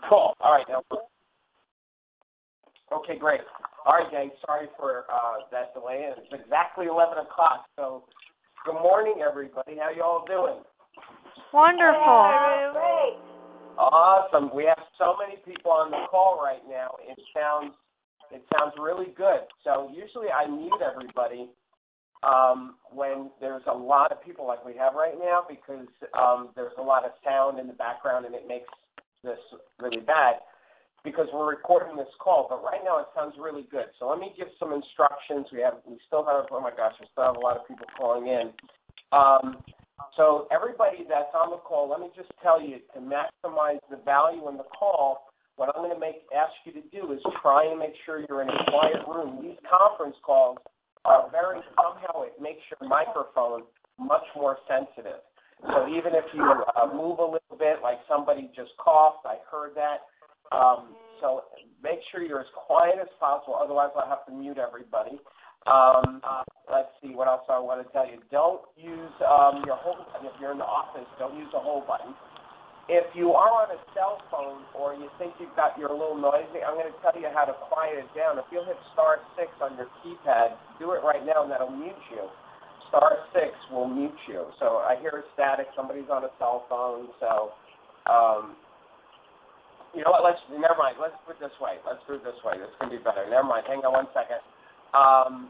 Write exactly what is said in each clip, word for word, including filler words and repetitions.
Cool. All right. Now, okay, great. All right, gang. Sorry for uh, that delay. It's exactly eleven o'clock. So, good morning, everybody. How you all doing? Wonderful. Great. Awesome. We have so many people on the call right now. It sounds it sounds really good. So usually I mute everybody um, when there's a lot of people like we have right now because um, there's a lot of sound in the background and it makes this really bad because we're recording this call. But right now it sounds really good. So let me give some instructions. We have we still have oh my gosh, we still have a lot of people calling in. Um, So everybody that's on the call, let me just tell you, to maximize the value in the call, what I'm going to make ask you to do is try and make sure you're in a quiet room. These conference calls are very, somehow it makes your microphone much more sensitive. So even if you uh, move a little bit, like somebody just coughed, I heard that. Um, so make sure you're as quiet as possible, otherwise I'll have to mute everybody. Um, uh, let's see what else I want to tell you. Don't use um, your home button. If you're in the office, don't use the home button. If you are on a cell phone or you think you've got your little noisy, I'm going to tell you how to quiet it down. If you'll hit star six on your keypad, do it right now and that'll mute you. Star six will mute you. So I hear a static. Somebody's on a cell phone. So, um, you know what? Let's never mind. Let's put it this way. Let's do it this way. This can be better. Never mind. Hang on one second. Um,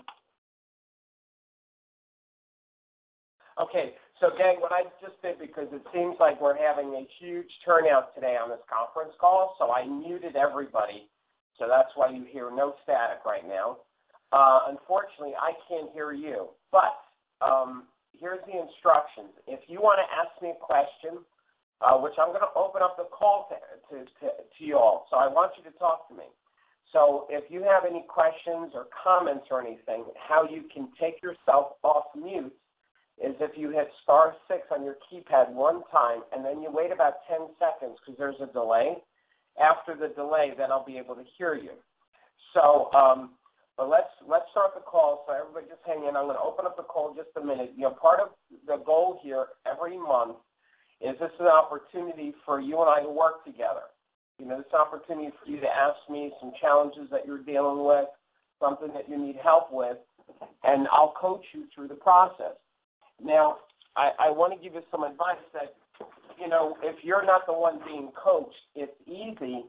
okay, so gang, what I just did, because it seems like we're having a huge turnout today on this conference call, so I muted everybody, so that's why you hear no static right now. Uh, unfortunately, I can't hear you, but um, here's the instructions. If you want to ask me a question, uh, which I'm going to open up the call to, to, to, to you all, so I want you to talk to me. So if you have any questions or comments or anything, how you can take yourself off mute is if you hit star six on your keypad one time and then you wait about ten seconds because there's a delay. After the delay, then I'll be able to hear you. So um, but let's let's start the call. So everybody just hang in. I'm going to open up the call in just a minute. You know, part of the goal here every month is this is an opportunity for you and I to work together. You know, this opportunity for you to ask me some challenges that you're dealing with, something that you need help with, and I'll coach you through the process. Now, I, I want to give you some advice that, you know, if you're not the one being coached, it's easy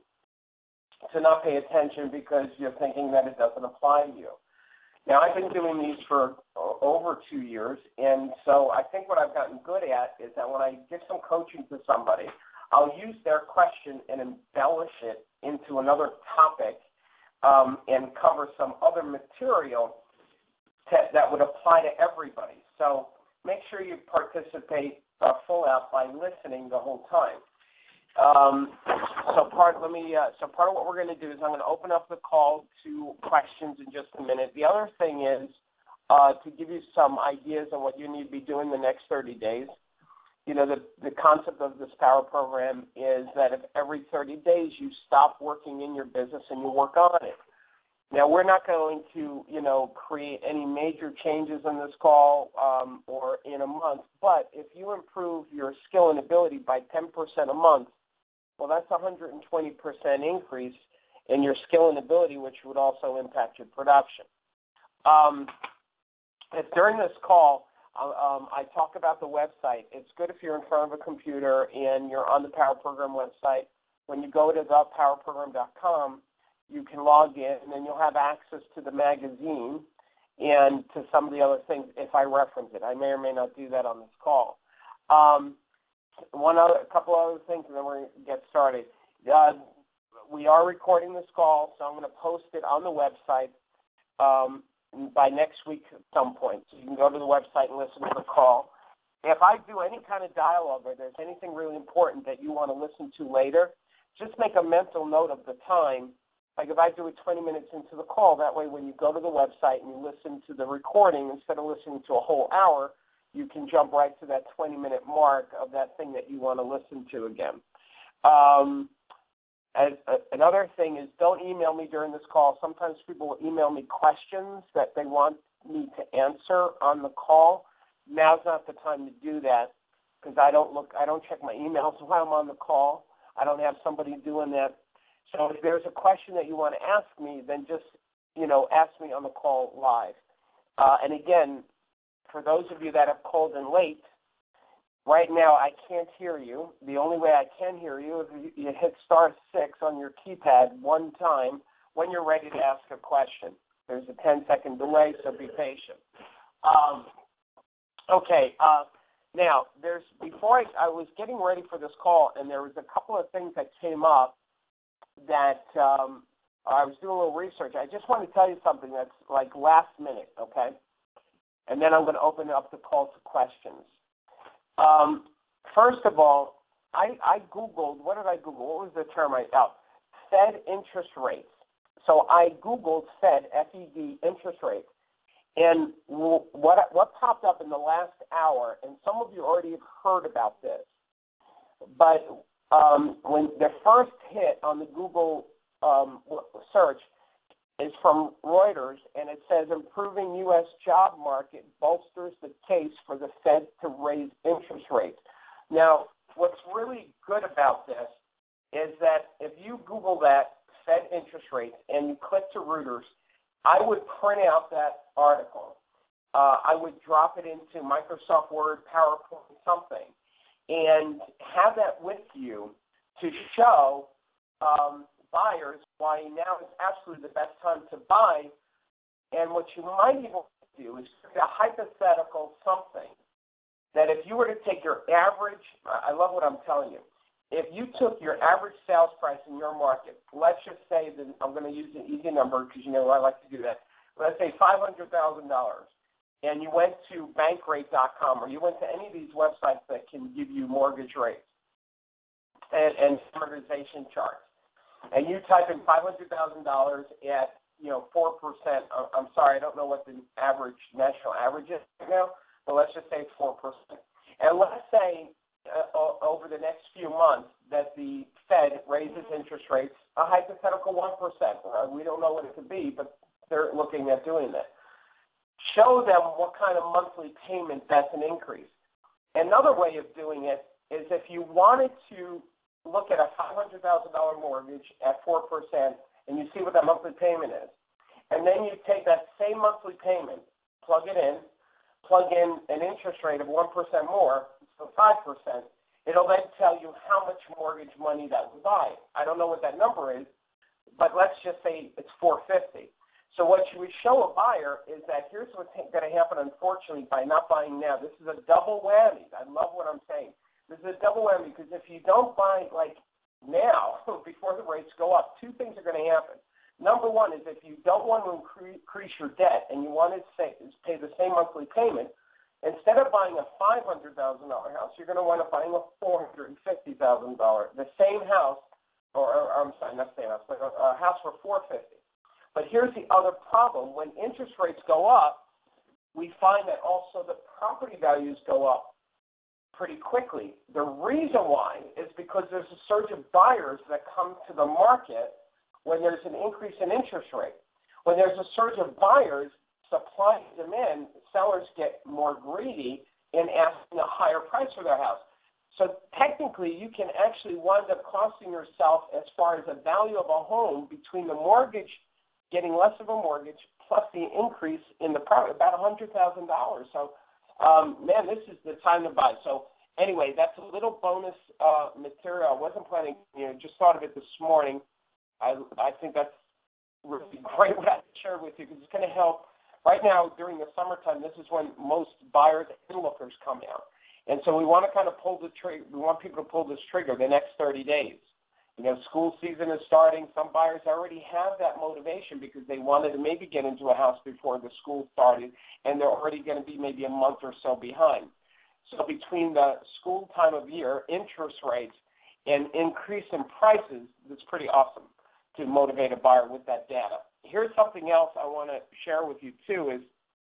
to not pay attention because you're thinking that it doesn't apply to you. Now, I've been doing these for over two years, and so I think what I've gotten good at is that when I give some coaching to somebody, I'll use their question and embellish it into another topic um, and cover some other material to, that would apply to everybody. So make sure you participate uh, full out by listening the whole time. Um, so part, let me. Uh, so part of what we're going to do is I'm going to open up the call to questions in just a minute. The other thing is uh, to give you some ideas on what you need to be doing the next thirty days. You know, the, the concept of this power program is that if every thirty days you stop working in your business and you work on it. Now, we're not going to, you know, create any major changes in this call um, or in a month, but if you improve your skill and ability by ten percent a month, well, that's a one hundred twenty percent increase in your skill and ability, which would also impact your production. Um, if during this call, Um, I talk about the website. It's good if you're in front of a computer and you're on the Power Program website. When you go to the power program dot com, you can log in, and then you'll have access to the magazine and to some of the other things if I reference it. I may or may not do that on this call. Um, one other, a couple other things, and then we're going to get started. Uh, we are recording this call, so I'm going to post it on the website Um, by next week at some point. So you can go to the website and listen to the call. If I do any kind of dialogue or there's anything really important that you want to listen to later, just make a mental note of the time. Like if I do it twenty minutes into the call, that way when you go to the website and you listen to the recording, instead of listening to a whole hour, you can jump right to that twenty-minute mark of that thing that you want to listen to again. Um, As, uh, another thing is don't email me during this call. Sometimes people will email me questions that they want me to answer on the call. Now's not the time to do that because I don't look, I don't check my emails while I'm on the call. I don't have somebody doing that. So if there's a question that you want to ask me, then just, you know, ask me on the call live. Uh, and again, for those of you that have called in late, right now I can't hear you. The only way I can hear you is you, you hit star six on your keypad one time when you're ready to ask a question. There's a ten-second delay, so be patient. Um, okay, uh, now, there's before I, I was getting ready for this call, and there was a couple of things that came up that um, I was doing a little research. I just want to tell you something that's like last minute, okay? And then I'm going to open up the call to questions. Um, first of all, I, I Googled, what did I Google? What was the term I, oh, Fed interest rates. So I Googled Fed, F E D, interest rates. And what what popped up in the last hour, and some of you already have heard about this, but um, when the first hit on the Google um, search is from Reuters, and it says improving U S job market bolsters the case for the Fed to raise interest rates. Now, what's really good about this is that if you Google that, Fed interest rates, and you click to Reuters, I would print out that article. Uh, I would drop it into Microsoft Word, PowerPoint, something, and have that with you to show um, buyers why now is absolutely the best time to buy. And what you might even do is a hypothetical something that if you were to take your average, I love what I'm telling you, if you took your average sales price in your market, let's just say that I'm going to use an easy number because you know I like to do that. Let's say five hundred thousand dollars, and you went to bankrate dot com or you went to any of these websites that can give you mortgage rates and, and amortization charts, and you type in five hundred thousand dollars at you know four percent. I'm sorry, I don't know what the average national average is right now, but let's just say it's four percent. And let's say Uh, over the next few months that the Fed raises interest rates, a hypothetical one percent. Uh, we don't know what it could be, but they're looking at doing that. Show them what kind of monthly payment that's an increase. Another way of doing it is if you wanted to look at a five hundred thousand dollars mortgage at four percent and you see what that monthly payment is, and then you take that same monthly payment, plug it in, plug in an interest rate of one percent more, so five percent, it'll then tell you how much mortgage money that would buy. I don't know what that number is, but let's just say it's four hundred fifty dollars. So what you would show a buyer is that here's what's going to happen, unfortunately, by not buying now. This is a double whammy. I love what I'm saying. This is a double whammy because if you don't buy, like, now, before the rates go up, two things are going to happen. Number one is if you don't want to increase your debt and you want to say, pay the same monthly payment, instead of buying a five hundred thousand dollars house, you're going to wind up buying a four hundred fifty thousand dollars, the same house, or, or I'm sorry, not the same house, but a, a house for four hundred fifty thousand dollars. But here's the other problem. When interest rates go up, we find that also the property values go up pretty quickly. The reason why is because there's a surge of buyers that come to the market when there's an increase in interest rate. When there's a surge of buyers, supply and demand, sellers get more greedy in asking a higher price for their house. So technically, you can actually wind up costing yourself as far as the value of a home between the mortgage, getting less of a mortgage, plus the increase in the property, about one hundred thousand dollars. So, um, man, this is the time to buy. So anyway, that's a little bonus uh, material. I wasn't planning, you know, just thought of it this morning. I, I think that's really great what I shared with you because it's going to help. Right now, during the summertime, this is when most buyers and lookers come out. And so we want to kind of pull the trigger. We want people to pull this trigger the next thirty days. You know, school season is starting. Some buyers already have that motivation because they wanted to maybe get into a house before the school started, and they're already going to be maybe a month or so behind. So between the school time of year, interest rates, and increase in prices, it's pretty awesome to motivate a buyer with that data. Here's something else I want to share with you too is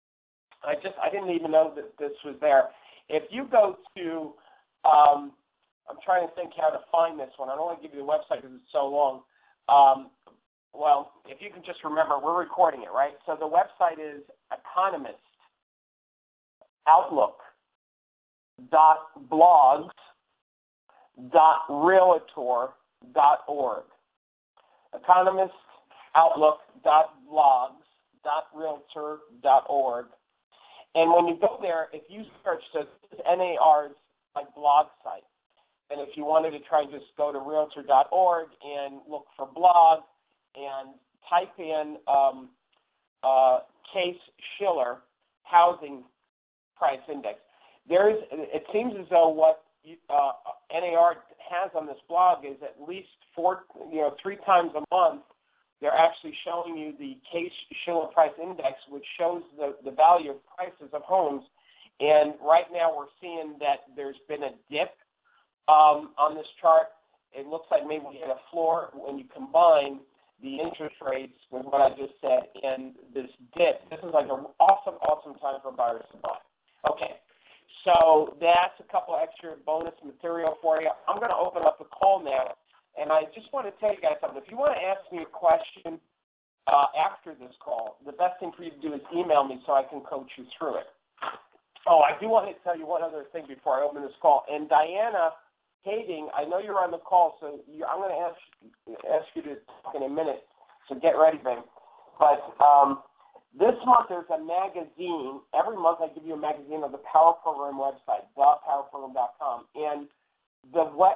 I just I didn't even know that this was there. If you go to, um, I'm trying to think how to find this one. I don't want to give you the website because it's so long. Um, well, if you can just remember, we're recording it, right? So the website is Economist Outlook dot blogs dot realtor dot org. Economist Outlook dot blogs dot realtor dot org. And when you go there, if you search, so this is N A R's like blog site. And if you wanted to try and just go to realtor dot org and look for blog and type in um, uh, Case-Shiller housing price index, there is. It seems as though what you, uh, N A R has on this blog is at least four, you know, three times a month. They're actually showing you the Case-Shiller price index, which shows the, the value of prices of homes. And right now we're seeing that there's been a dip um, on this chart. It looks like maybe we hit a floor when you combine the interest rates with what I just said and this dip. This is like an awesome, awesome time for buyers to buy. Okay, so that's a couple extra bonus material for you. I'm going to open up the call now. And I just want to tell you guys something. If you want to ask me a question uh, after this call, the best thing for you to do is email me so I can coach you through it. Oh, I do want to tell you one other thing before I open this call. And Diana Kading, I know you're on the call, so you, I'm going to ask, ask you to talk in a minute. So get ready, babe. But um, this month there's a magazine. Every month I give you a magazine on the Power Program website, the power program dot com. And The what?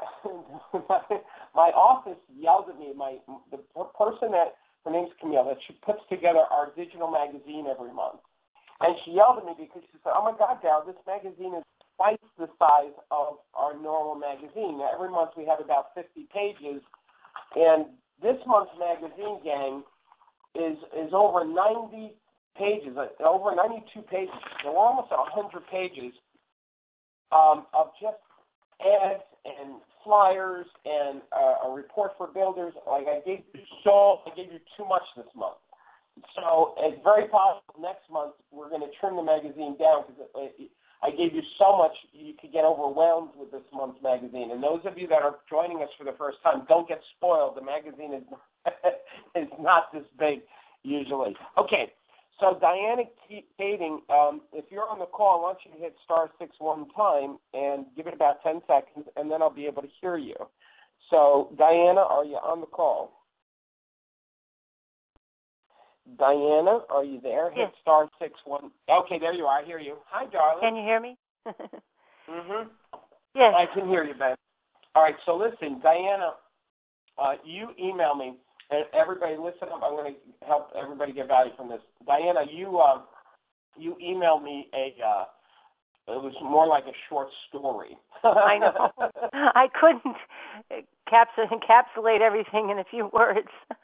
My office yelled at me. My the person that her name's Camille, that she puts together our digital magazine every month, and she yelled at me because she said, "Oh my God, Darryl, this magazine is twice the size of our normal magazine. Now, every month we have about fifty pages, and this month's magazine, gang, is is over ninety pages, over ninety-two pages. So we're almost at one hundred pages um, of just ads and flyers and uh, a report for builders. Like I gave you so, I gave you too much this month. So it's very possible next month we're going to trim the magazine down because I gave you so much you could get overwhelmed with this month's magazine. And those of you that are joining us for the first time, don't get spoiled. The magazine is is not this big usually. Okay. So Diana Kading, um, if you're on the call, I want you to hit star six one time and give it about ten seconds, and then I'll be able to hear you. So Diana, are you on the call? Diana, are you there? Yes. Hit star six one. Okay, there you are. I hear you. Hi, darling. Can you hear me? mhm. Yes. I can hear you, Ben. All right. So listen, Diana, uh, you email me. And everybody, listen up. I'm going to help everybody get value from this. Diana, you uh, you emailed me a. Uh, it was more like a short story. I know. I couldn't caps- encapsulate everything in a few words.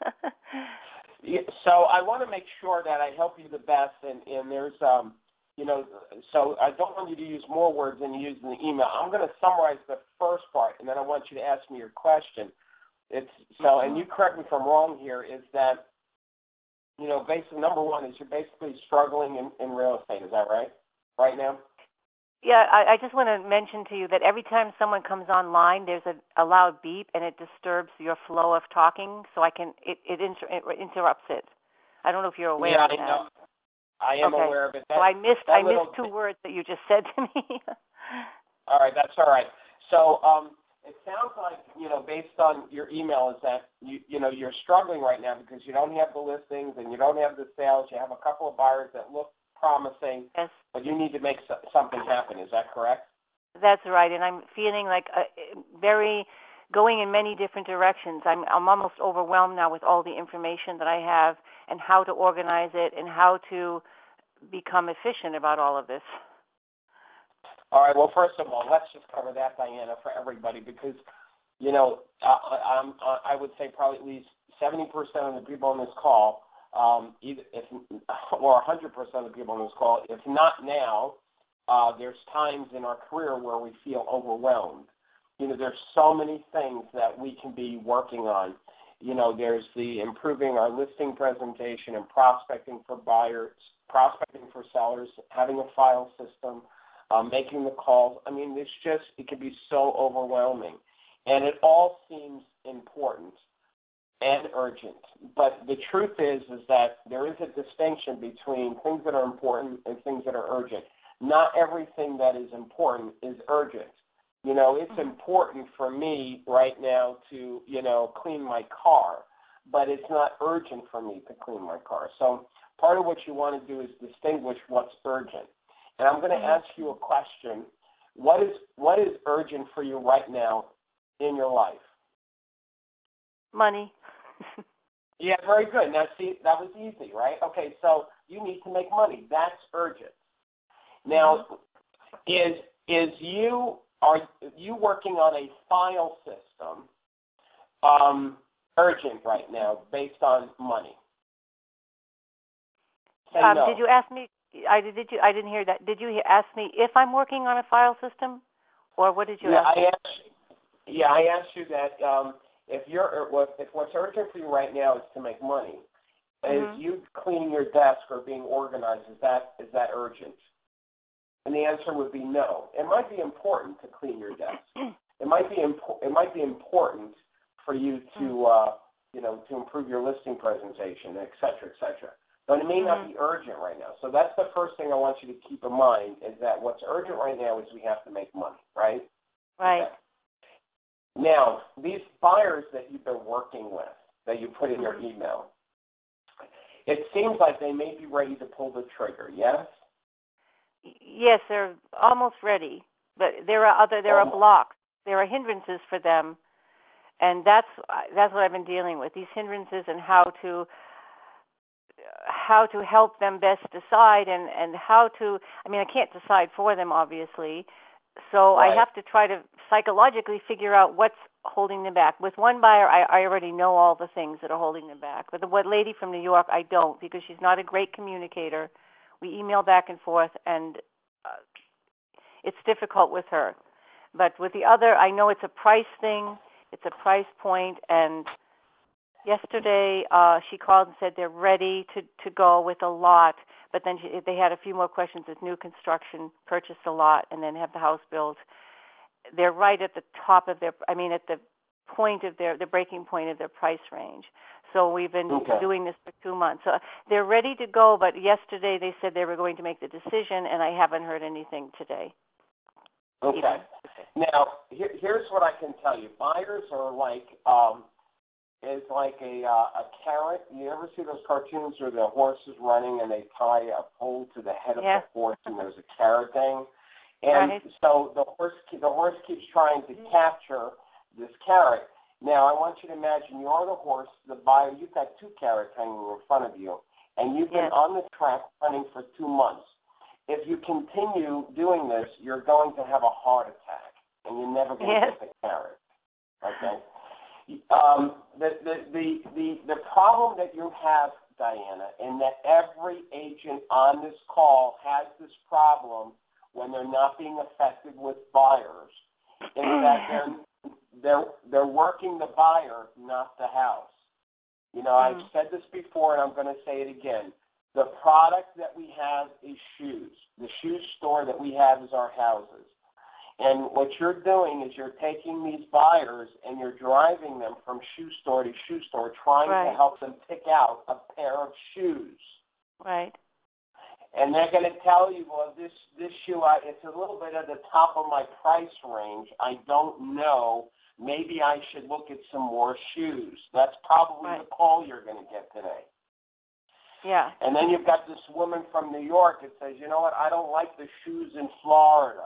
Yeah, so I want to make sure that I help you the best, and, and there's, um, you know, so I don't want you to use more words than you use in the email. I'm going to summarize the first part, and then I want you to ask me your question. It's so, and you correct me if I'm wrong here, is that, you know, basically, number one is you're basically struggling in, in real estate. Is that right? Right now? Yeah, I, I just want to mention to you that every time someone comes online, there's a, a loud beep, and it disturbs your flow of talking, so I can, it, it, inter, it interrupts it. I don't know if you're aware yeah, of I that. know. I am okay. aware of it. That, so I missed, I missed two bit. words that you just said to me. All right, that's all right. So, um, it sounds like, you know, based on your email, is that, you you know, you're struggling right now because you don't have the listings and you don't have the sales. You have a couple of buyers that look promising, yes. but you need to make something happen. Is that correct? That's right, and I'm feeling like a, very going in many different directions. I'm I'm almost overwhelmed now with all the information that I have and how to organize it and how to become efficient about all of this. All right. Well, first of all, let's just cover that, Diana, for everybody, because, you know, I, I'm, I would say probably at least seventy percent of the people on this call, um, either if or one hundred percent of the people on this call, if not now, uh, there's times in our career where we feel overwhelmed. You know, there's so many things that we can be working on. You know, there's the improving our listing presentation and prospecting for buyers, prospecting for sellers, having a file system, Um, making the calls. I mean, it's just, it can be so overwhelming. And it all seems important and urgent. But the truth is, is that there is a distinction between things that are important and things that are urgent. Not everything that is important is urgent. You know, it's Mm-hmm. important for me right now to, you know, clean my car, but it's not urgent for me to clean my car. So part of what you want to do is distinguish what's urgent. And I'm going to Mm-hmm. ask you a question. What is what is urgent for you right now in your life? Money. Yeah, very good. Now, see, that was easy, right? Okay, so you need to make money. That's urgent. Now, Mm-hmm. is is you are you working on a file system um, urgent right now based on money? Say Um, no. did you ask me? I did. Did you? I didn't hear that. Did you ask me if I'm working on a file system, or what did you Yeah, ask I me? asked. Yeah, I asked you that. Um, if you're if what's urgent for you right now is to make money, Mm-hmm. is you cleaning your desk or being organized? Is that is that urgent? And the answer would be no. It might be important to clean your desk. It might be impo- It might be important for you to, uh, you know, to improve your listing presentation, et cetera, et cetera. But it may not Mm-hmm. be urgent right now. So that's the first thing I want you to keep in mind is that what's urgent right now is we have to make money, right? Right. Okay. Now, these buyers that you've been working with, that you put in your Mm-hmm. email, it seems like they may be ready to pull the trigger. Yes. Yes, they're almost ready, but there are other there are Almost. blocks. There are hindrances for them, and that's that's what I've been dealing with. These hindrances and how to how to help them best decide and and how to. I mean, I can't decide for them, obviously, so Right. I have to try to psychologically figure out what's holding them back. With one buyer, I, I already know all the things that are holding them back. With the one lady from New York, I don't because she's not a great communicator. We email back and forth, and uh, it's difficult with her. But with the other, I know it's a price thing. It's a price point. And yesterday, uh, she called and said they're ready to, to go with a lot. But then she, they had a few more questions with new construction, purchase a lot, and then have the house built. They're right at the top of their, I mean, at the point of their, the breaking point of their price range. So we've been Okay. doing this for two months. So they're ready to go, but yesterday they said they were going to make the decision, and I haven't heard anything today. Okay. Even. Now, here, here's what I can tell you. Buyers are like, um, is like a uh, a carrot. You ever see those cartoons where the horse is running and they tie a pole to the head Yeah. of the horse and there's a carrot thing? And Right. so the horse the horse keeps trying to capture this carrot. Now, I want you to imagine you are the horse, the buyer. You've got two carrots hanging in front of you, and you've been Yes. on the track running for two months. If you continue doing this, you're going to have a heart attack, and you're never going to Yes. get the carrot. Okay. Um, the, the the the the problem that you have, Diana, and that every agent on this call has this problem when they're not being effective with buyers, is that they're they're they're working the buyer, not the house. You know, I've Mm. said this before, and I'm going to say it again. The product that we have is shoes. The shoe store that we have is our houses. And what you're doing is you're taking these buyers and you're driving them from shoe store to shoe store, trying Right. to help them pick out a pair of shoes. Right. And they're going to tell you, well, this this shoe, I, it's a little bit at the top of my price range. I don't know. Maybe I should look at some more shoes. That's probably Right. the call you're going to get today. Yeah. And then you've got this woman from New York that says, you know what, I don't like the shoes in Florida.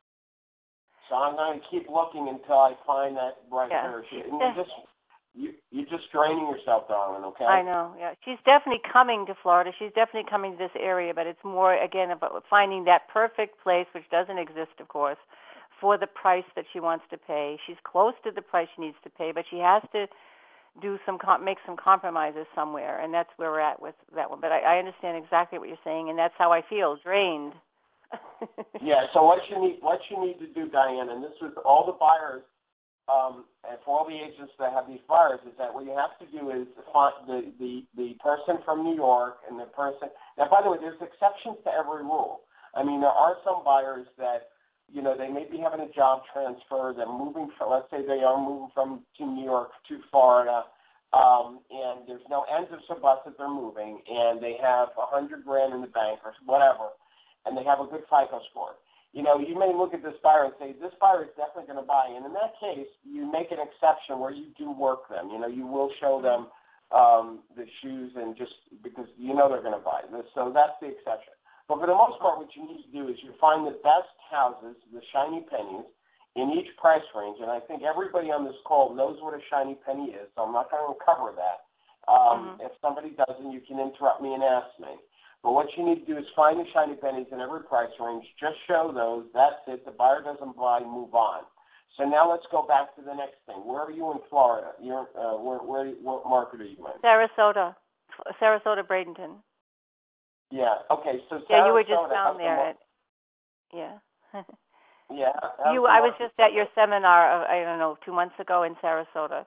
So I'm going to keep looking until I find that right Yeah. pair of shoes. She's And def- you're just, you, you're just draining yourself, darling, okay? I know. Yeah. She's definitely coming to Florida. She's definitely coming to this area, but it's more, again, about finding that perfect place, which doesn't exist, of course, for the price that she wants to pay. She's close to the price she needs to pay, but she has to do some com- make some compromises somewhere, and that's where we're at with that one. But I, I understand exactly what you're saying, and that's how I feel, drained. Yeah, so what you need what you need to do, Diane, and this is all the buyers, um, and for all the agents that have these buyers, is that what you have to do is find the, the, the person from New York and the person. Now, by the way, there's exceptions to every rule. I mean, there are some buyers that, you know, they may be having a job transfer. They're moving from, let's say they are moving from to New York to Florida, um, and there's no ends of some bus that they're moving, and they have a hundred grand in the bank or whatever, and they have a good FICO score. you know, you may look at this buyer and say, this buyer is definitely going to buy. And in that case, you make an exception where you do work them. You know, you will show them um, the shoes and just because you know they're going to buy this. So that's the exception. But for the most part, what you need to do is you find the best houses, the shiny pennies, in each price range. And I think everybody on this call knows what a shiny penny is, so I'm not going to cover that. Um, mm-hmm. If somebody doesn't, you can interrupt me and ask me. But what you need to do is find the shiny pennies in every price range. Just show those. That's it. The buyer doesn't buy, move on. So now let's go back to the next thing. Where are you in Florida? You're, uh, where, where, what market are you in? Sarasota. Sarasota, Bradenton. Yeah. Okay. So Sarasota, yeah, you were just down there. At, yeah. yeah. You. I was just at your seminar. Of, I don't know, two months ago in Sarasota.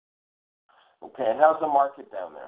Okay. And how's the market down there?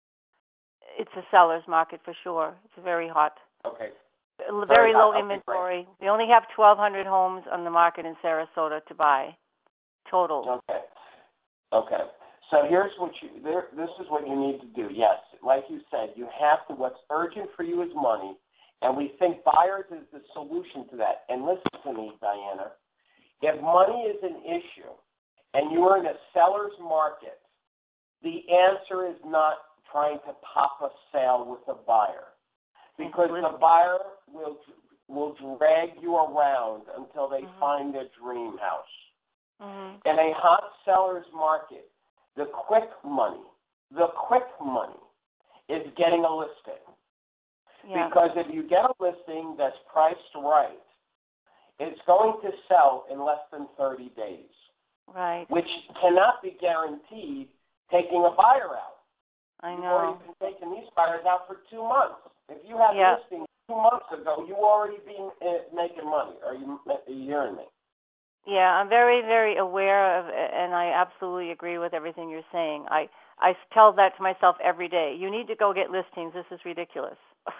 It's a seller's market for sure. It's very hot. Okay. Very, very low hot. inventory. Okay, we only have twelve hundred homes on the market in Sarasota to buy, total. Okay. Okay. So here's what you, there, this is what you need to do. Yes, like you said, you have to, what's urgent for you is money, and we think buyers is the solution to that. And listen to me, Diana, if money is an issue and you are in a seller's market, the answer is not trying to pop a sale with a buyer, because the buyer will will drag you around until they mm-hmm. find their dream house. Mm-hmm. In a hot seller's market, the quick money, the quick money is getting a listing. Yeah. Because if you get a listing that's priced right, it's going to sell in less than thirty days. Right. Which cannot be guaranteed taking a buyer out. I know. You've already been taking these buyers out for two months. If you had yeah. a listing two months ago, you already been uh, making money. Are you, are you hearing me? Yeah, I'm very, very aware of, and I absolutely agree with everything you're saying. I, I tell that to myself every day. You need to go get listings. This is ridiculous.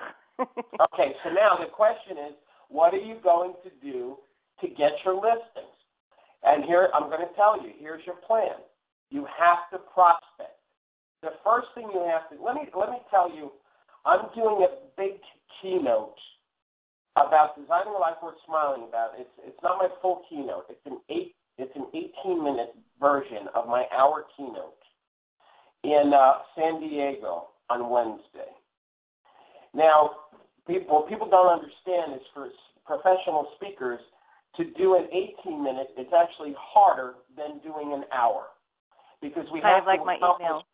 Okay, so now the question is, what are you going to do to get your listings? And here, I'm going to tell you, here's your plan. You have to prospect. The first thing you have to, let me, let me tell you, I'm doing a big keynote about designing a life worth smiling about. It's it's not my full keynote. It's an eight it's an eighteen minute version of my hour keynote in uh, San Diego on Wednesday. Now, people what people don't understand is for professional speakers to do an eighteen minute. It's actually harder than doing an hour because we kind have of like to my accomplish, email.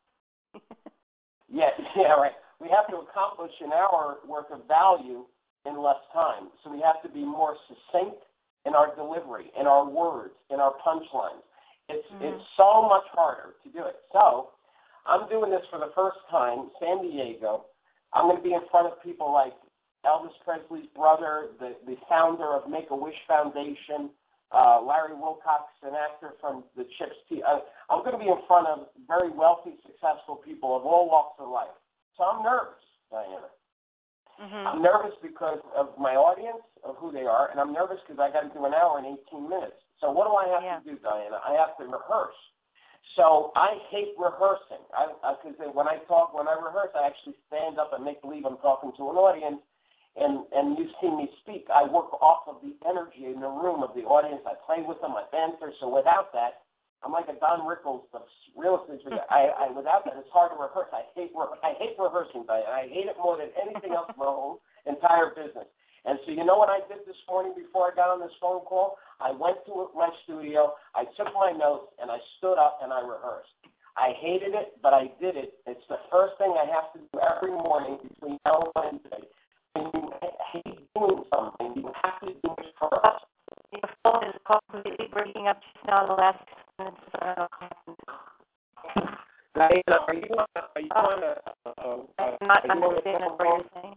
yeah, yeah, right. We have to accomplish an hour worth of value in less time. So we have to be more succinct in our delivery, in our words, in our punchlines. It's mm-hmm. it's so much harder to do it. So I'm doing this for the first time, San Diego. I'm going to be in front of people like Elvis Presley's brother, the, the founder of Make-A-Wish Foundation, uh, Larry Wilcox, an actor from the Chips. T- uh, I'm going to be in front of very wealthy, successful people of all walks of life. So I'm nervous, Diana. Mm-hmm. I'm nervous because of my audience, of who they are, and I'm nervous because I got to do an hour and eighteen minutes. So what do I have yeah. to do, Diana? I have to rehearse. So I hate rehearsing. Because I, I, when I talk, when I rehearse, I actually stand up and make believe I'm talking to an audience. And and you see me speak, I work off of the energy in the room of the audience. I play with them, I banter. So without that, I'm like a Don Rickles of real estate. I, I without that, it's hard to rehearse. I hate re- I hate rehearsing, but I hate it more than anything else in my whole entire business. And so you know what I did this morning before I got on this phone call? I went to my studio, I took my notes, and I stood up and I rehearsed. I hated it, but I did it. It's the first thing I have to do every morning between now and Wednesday. When you hate doing something, you have to do it for us. Your phone is completely breaking up just now. The last minutes. I don't know. Diana, are you on? Are you on a? Uh, uh, I'm not understanding what you're saying.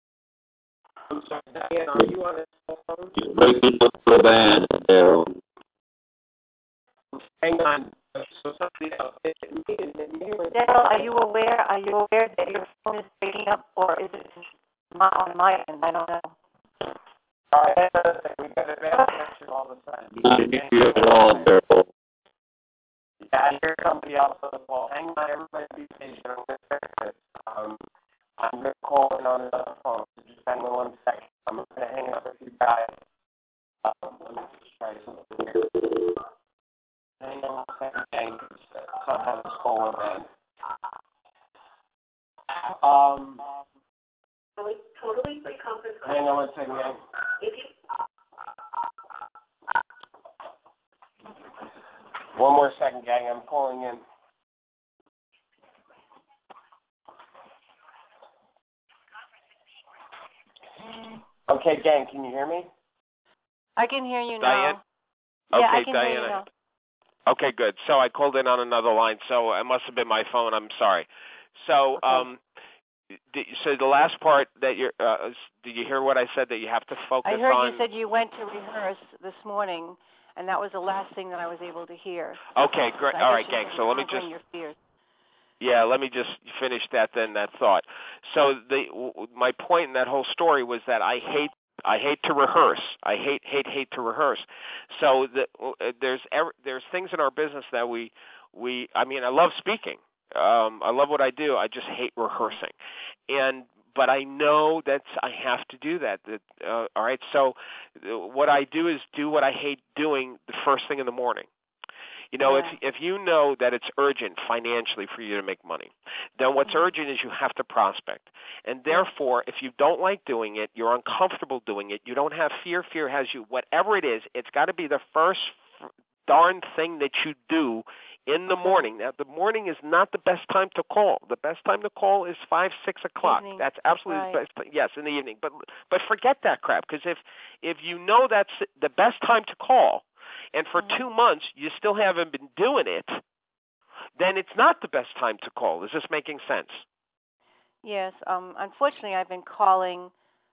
I'm sorry, Diana. Are you on a cell phone? You're breaking up the band, Daryl. Hang on. So somebody else. Daryl, are you aware? Are you aware that your phone is breaking up, or is it just not on my end? I don't know. All right, we got a bad connection all the time. I hear you at all, Daryl. Yeah, I hear somebody else on the call. Hang on, everybody be patient. I'm going to fix it. Um, I'm going to call in on another phone. So just hang on one second. I'm going to hang up with you guys. Um, Totally, totally free conference call. hang on one second, gang. If you One more second, gang. I'm calling in. Okay, gang, can you hear me? I can hear you Diane? now. Yeah, Okay, I can Diana. hear you now. Okay, good. So I called in on another line, so it must have been my phone. I'm sorry. So, Okay. um, did, so the last part that you're, uh, did you hear what I said that you have to focus I heard on? you said you went to rehearse this morning, and that was the last thing that I was able to hear. Okay, great. So I All guess right, you're gang. So let me conquering just. your fears. Yeah, let me just finish that then, that thought. So the w- my point in that whole story was that I hate I hate to rehearse. I hate hate hate to rehearse. So the, uh, there's ever, there's things in our business that we we I mean I love speaking. Um, I love what I do. I just hate rehearsing. And but I know that I have to do that. That uh, all right. So uh, what I do is do what I hate doing the first thing in the morning. You know, Yeah. if if you know that it's urgent financially for you to make money, then what's Mhm. urgent is you have to prospect. And therefore, if you don't like doing it, you're uncomfortable doing it, you don't have fear, fear has you, whatever it is, it's got to be the first f- darn thing that you do in the Okay. morning. Now, the morning is not the best time to call. The best time to call is five, six o'clock. Evening. That's absolutely Right. the best. Yes, in the evening. But but forget that crap, because if if you know that's the best time to call, and for Mhm. two months you still haven't been doing it, then it's not the best time to call. Is this making sense? Yes. Um. Unfortunately, I've been calling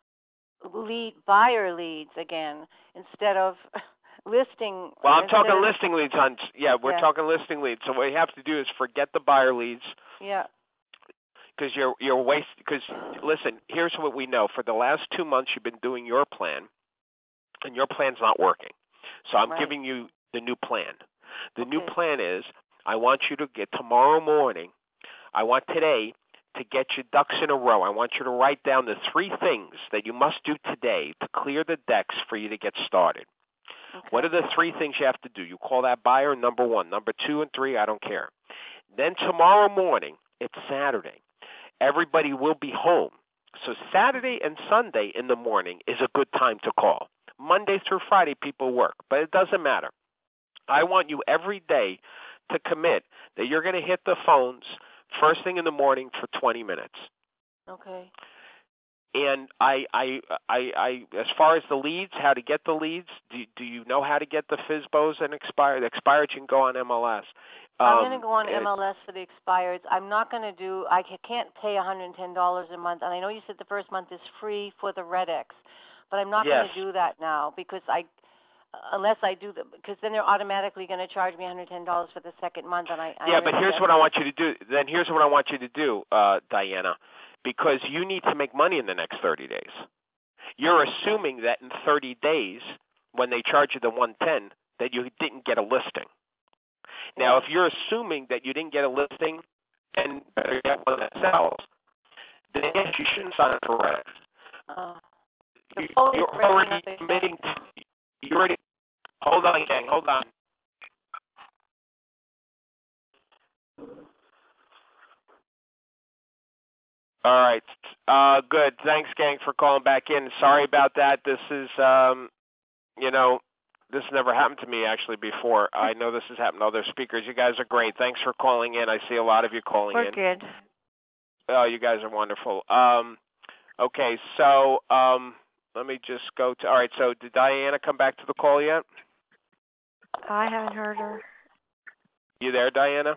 lead buyer leads again instead of listing. Well, I'm instead talking of, listing leads, hon. Yeah, we're Yeah. talking listing leads. So what you have to do is forget the buyer leads, Yeah. because you're you're waste. Because listen, here's what we know: for the last two months, you've been doing your plan, and your plan's not working. So I'm Right. giving you the new plan. The new Okay. plan is I want you to get tomorrow morning. I want today to get your ducks in a row. I want you to write down the three things that you must do today to clear the decks for you to get started. Okay. What are the three things you have to do? You call that buyer number one. Number two and three, I don't care. Then tomorrow morning, it's Saturday. Everybody will be home. So Saturday and Sunday in the morning is a good time to call. Monday through Friday, people work, but it doesn't matter. I want you every day to commit that you're going to hit the phones first thing in the morning for twenty minutes. Okay. And I, I, I, I, as far as the leads, how to get the leads, do, do you know how to get the F S B Os and expired? Expired, you can go on M L S. Um, I'm going to go on it- M L S for the expireds. I'm not going to do. I ca- can't pay one hundred ten dollars a month, and I know you said the first month is free for the RedX, but I'm not going Yes. to do that now because I, unless I do the, because then they're automatically going to charge me one hundred ten dollars for the second month, and I. I Yeah, but really here's just- what I want you to do. Then here's what I want you to do, uh, Diana, because you need to make money in the next thirty days. You're assuming that in thirty days, when they charge you the one ten, that you didn't get a listing. Now, Yeah. if you're assuming that you didn't get a listing and better get one that sells, then yes, you shouldn't sign up for RedX. Uh, the You, phone is you're breaking already up again. committing. You already. Hold on, gang. Hold on. All right. Uh, good. Thanks, gang, for calling back in. Sorry about that. This is, um, you know, this never happened to me actually before. I know this has happened to other speakers. You guys are great. Thanks for calling in. I see a lot of you calling We're in. good. Oh, you guys are wonderful. Um, okay, so um, let me just go to. All right. So did Diana come back to the call yet? I haven't heard her. You there, Diana?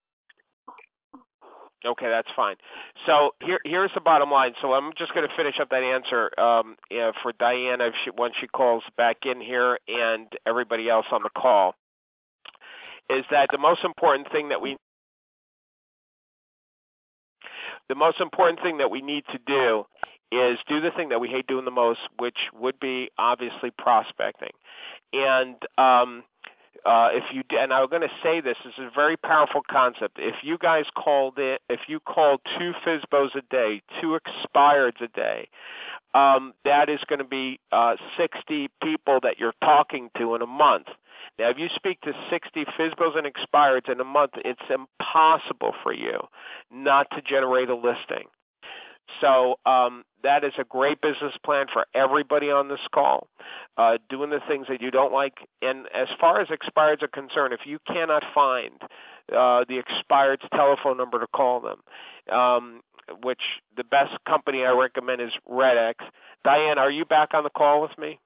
Okay, that's fine. So here, here's the bottom line. So I'm just going to finish up that answer um, yeah, for Diana if she, when she calls back in here, and everybody else on the call. Is that the most important thing that we the most important thing that we need to do is do the thing that we hate doing the most, which would be obviously prospecting. And um, Uh, if you and I'm going to say this, this is a very powerful concept. If you guys called it, if you called two F S B Os a day, two expireds a day, um, that is going to be uh, sixty people that you're talking to in a month. Now, if you speak to sixty F S B Os and expireds in a month, it's impossible for you not to generate a listing. So um, that is a great business plan for everybody on this call, uh, doing the things that you don't like. And as far as expireds are concerned, if you cannot find uh, the expired's telephone number to call them, um, which the best company I recommend is RedX. Diane, are you back on the call with me?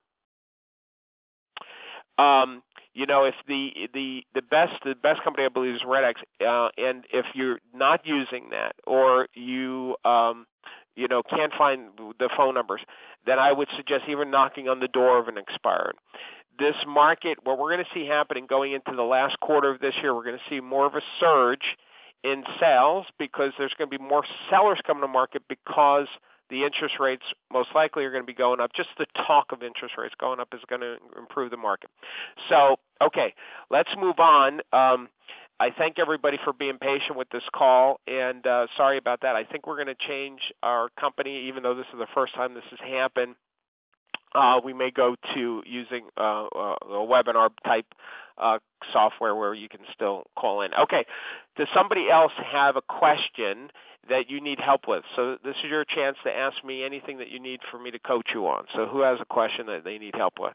Um, you know, if the the the best the best company I believe is RedX, uh, and if you're not using that, or you um, you know can't find the phone numbers, then I would suggest even knocking on the door of an expired. This market, what we're going to see happening going into the last quarter of this year, we're going to see more of a surge in sales because there's going to be more sellers coming to market because the interest rates most likely are going to be going up. Just the talk of interest rates going up is going to improve the market. So, okay, let's move on. Um, I thank everybody for being patient with this call, and uh, sorry about that. I think we're going to change our company, even though this is the first time this has happened. Uh, we may go to using uh, uh, a webinar type uh, software where you can still call in. Okay, does somebody else have a question that you need help with? So this is your chance to ask me anything that you need for me to coach you on. So who has a question that they need help with?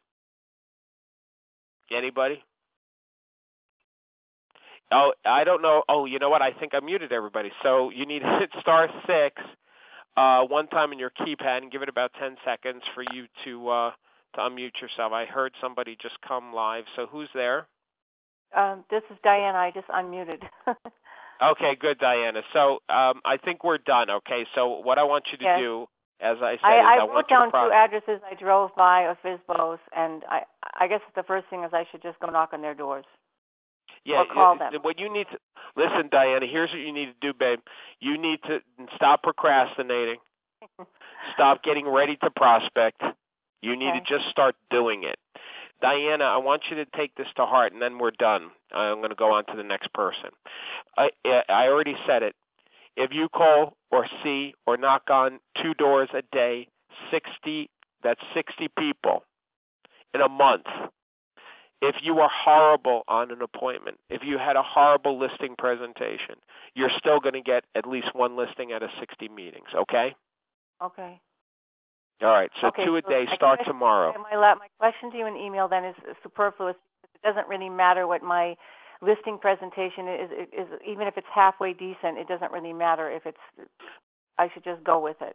Anybody? Oh, I don't know. Oh, you know what? I think I muted everybody. So you need to hit star six uh, one time in your keypad and give it about ten seconds for you to uh, to unmute yourself. I heard somebody just come live. So who's there? Um, this is Diana. I just unmuted. Okay, good, Diana. So um, I think we're done, okay? So what I want you to yes. do, as I said, I, is I, I wrote want you down to pro- two addresses I drove by of FSBOs, and I, I guess the first thing is I should just go knock on their doors. Yeah, or call it, them. What you need to listen, Diana. Here's what you need to do, babe. You need to stop procrastinating. Stop getting ready to prospect. You need okay. to just start doing it. Diana, I want you to take this to heart, and then we're done. I'm going to go on to the next person. I, I already said it. If you call or see or knock on two doors a day, sixty, that's sixty people in a month. If you are horrible on an appointment, if you had a horrible listing presentation, you're still going to get at least one listing out of sixty meetings, okay? Okay. All right, so okay, two a so day, my start question, tomorrow. My, my question to you in email then is superfluous. It doesn't really matter what my listing presentation is, is, is even if it's halfway decent, it doesn't really matter if it's, I should just go with it.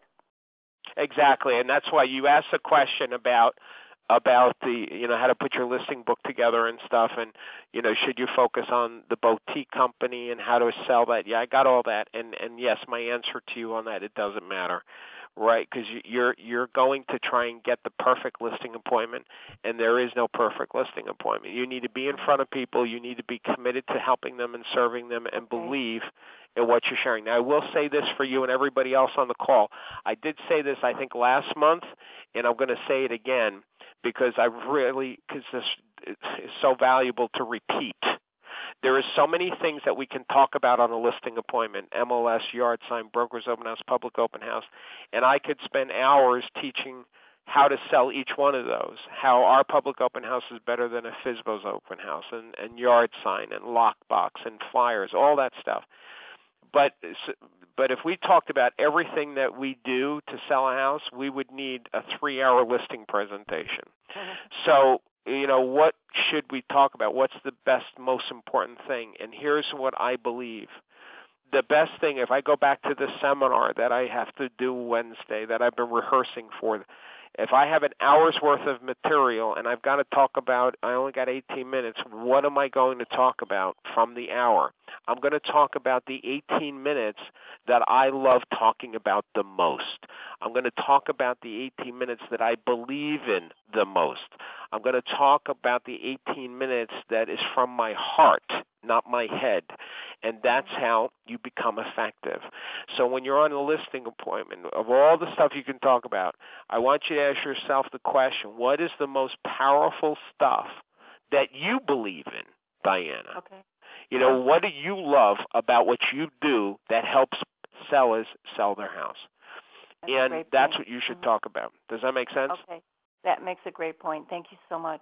Exactly, and that's why you asked a question about about the, you know, how to put your listing book together and stuff, and, you know, should you focus on the boutique company and how to sell that? Yeah, I got all that, and, and yes, my answer to you on that, it doesn't matter, right? Because you're, you're going to try and get the perfect listing appointment, and there is no perfect listing appointment. You need to be in front of people. You need to be committed to helping them and serving them and okay. believe in what you're sharing. Now, I will say this for you and everybody else on the call. I did say this, I think, last month, and I'm going to say it again, because I really, because this is so valuable to repeat. There is so many things that we can talk about on a listing appointment, M L S, yard sign, broker's open house, public open house, and I could spend hours teaching how to sell each one of those, how our public open house is better than a FSBO's open house, and, and yard sign, and lockbox, and flyers, all that stuff. But but if we talked about everything that we do to sell a house, we would need a three-hour listing presentation. Mm-hmm. So, you know, what should we talk about? What's the best, most important thing? And here's what I believe. The best thing, if I go back to the seminar that I have to do Wednesday, that I've been rehearsing for, if I have an hour's worth of material and I've got to talk about, I only got eighteen minutes, what am I going to talk about from the hour? I'm going to talk about the eighteen minutes that I love talking about the most. I'm going to talk about the eighteen minutes that I believe in the most. I'm going to talk about the eighteen minutes that is from my heart, not my head. And that's how you become effective. So when you're on a listing appointment, of all the stuff you can talk about, I want you to ask yourself the question, what is the most powerful stuff that you believe in, Diana? Okay. You know, what do you love about what you do that helps sellers sell their house? That's and that's point. what you should mm-hmm. talk about. Does that make sense? Okay. That makes a great point. Thank you so much.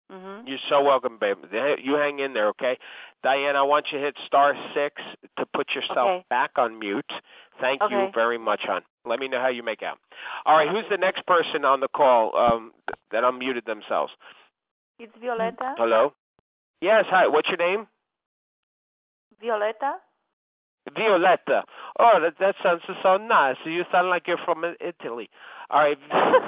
Mhm. You're so welcome, babe. You hang in there, okay? Diane, I want you to hit star six to put yourself Okay. back on mute. Thank you Okay. very much, hon. Let me know how you make out. All right, who's the next person on the call um, that unmuted themselves? It's Violetta. Hello? Yes, hi. What's your name? Violetta. Violetta. Oh, that, that sounds so nice. You sound like you're from Italy. All right.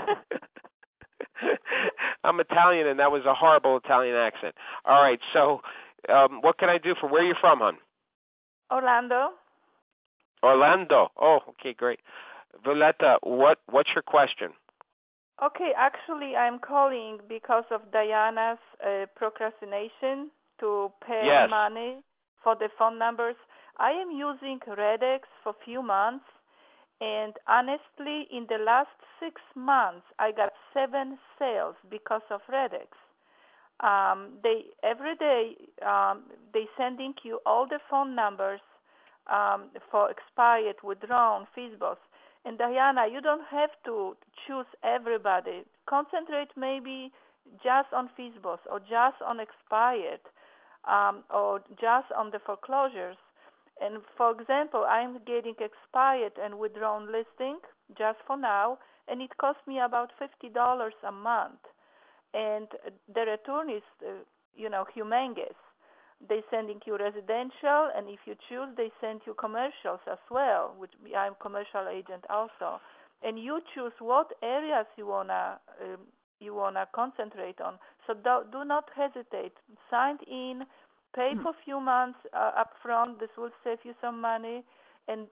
I'm Italian, and that was a horrible Italian accent. All right, so um, what can I do for where are you from, hon? Orlando. Orlando. Oh, okay, great. Violetta, what what's your question? Okay, actually, I'm calling because of Diana's uh, procrastination to pay Yes. money for the phone numbers. I am using Redex for a few months, and honestly, in the last six months, I got seven sales because of Redex. Um, they every day um, they sending you all the phone numbers um, for expired, withdrawn, FISBOs. And Diana, you don't have to choose everybody. Concentrate maybe just on FISBOs or just on expired um, or just on the foreclosures. And for example, I'm getting expired and withdrawn listing just for now, and it costs me about fifty dollars a month. And the return is, uh, you know, humongous. They sending you residential, and if you choose, they send you commercials as well, which I'm commercial agent also. And you choose what areas you wanna um, you wanna concentrate on. So do, do not hesitate. Sign in, pay for a few months uh, up front. This will save you some money. And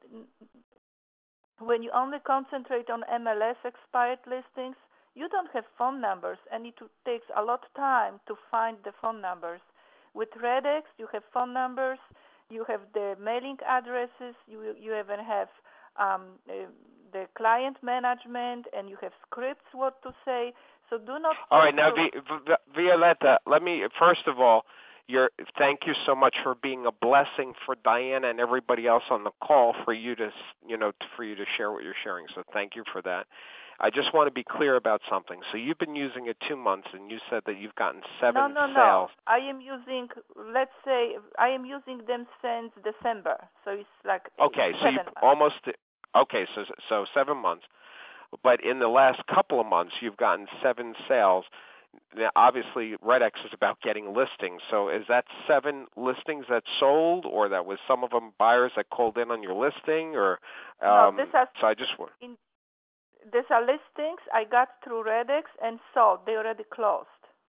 when you only concentrate on M L S expired listings, you don't have phone numbers, and it takes a lot of time to find the phone numbers. With Redex, you have phone numbers, you have the mailing addresses, you you even have um, uh, the client management, and you have scripts what to say. So do not. All right, now, v- v- Violetta, let me first of all, you're, thank you so much for being a blessing for Diana and everybody else on the call for you to, you know, for you to share what you're sharing. So thank you for that. I just want to be clear about something. So you've been using it two months, and you said that you've gotten seven no, no, sales. No, I am using, let's say, I am using them since December. So it's like okay, so you months. almost okay, so so seven months. But in the last couple of months, you've gotten seven sales. Now, obviously, Redex is about getting listings. So is that seven listings that sold, or that was some of them buyers that called in on your listing, or um, no, this has, so I just want. These are listings I got through Redex and sold. They already closed.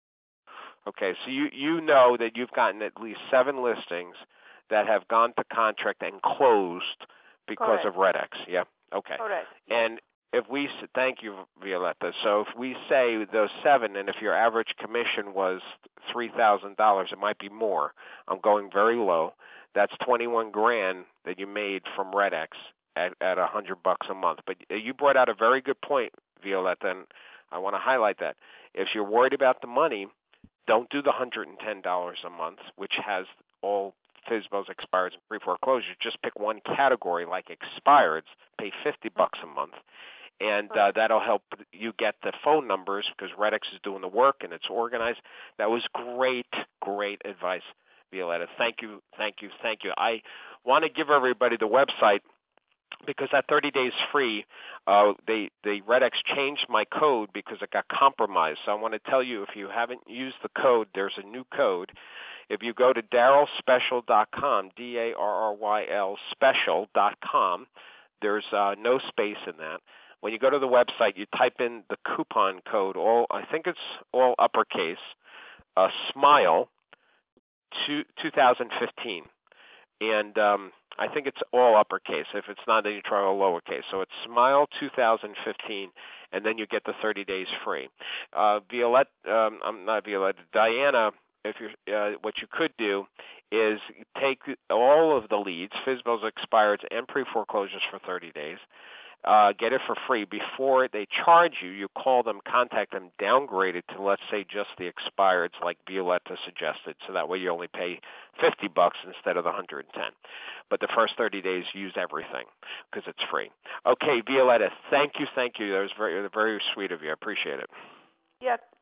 Okay, so you you know that you've gotten at least seven listings that have gone to contract and closed because Correct. of Redex. Yeah. Okay. Correct. And if we thank you, Violetta. So if we say those seven, and if your average commission was three thousand dollars, it might be more. I'm going very low. That's twenty-one grand that you made from Redex at at a hundred bucks a month. But you brought out a very good point, Violetta, and I want to highlight that. If you're worried about the money, don't do the one hundred ten dollars a month, which has all FISBOs, expireds, and pre-foreclosures. Just pick one category like expireds, pay fifty bucks a month, and uh, that'll help you get the phone numbers because Redex is doing the work and it's organized. That was great, great advice, Violetta. Thank you, thank you, thank you. I want to give everybody the website because that thirty days free, uh, they they Redex changed my code because it got compromised. So I want to tell you, if you haven't used the code, there's a new code. If you go to daryl special dot com, D A R R Y L special dot com, there's uh, no space in that. When you go to the website, you type in the coupon code, all I think it's all uppercase, uh, SMILE, two, twenty fifteen. And um, I think it's all uppercase. If it's not, then you try all lowercase. So it's SMILE twenty fifteen, and then you get the thirty days free. Uh, Violette, um, I'm not Violette, Diana, if you're, uh, what you could do is take all of the leads, FISBOs, expireds, and pre-foreclosures for thirty days. Uh, get it for free. Before they charge you, you call them, contact them, downgrade it to, let's say, just the expireds like Violetta suggested, so that way you only pay fifty bucks instead of the one hundred ten. But the first thirty days, use everything because it's free. Okay, Violetta, thank you, thank you. That was very, very sweet of you. I appreciate it. Yeah,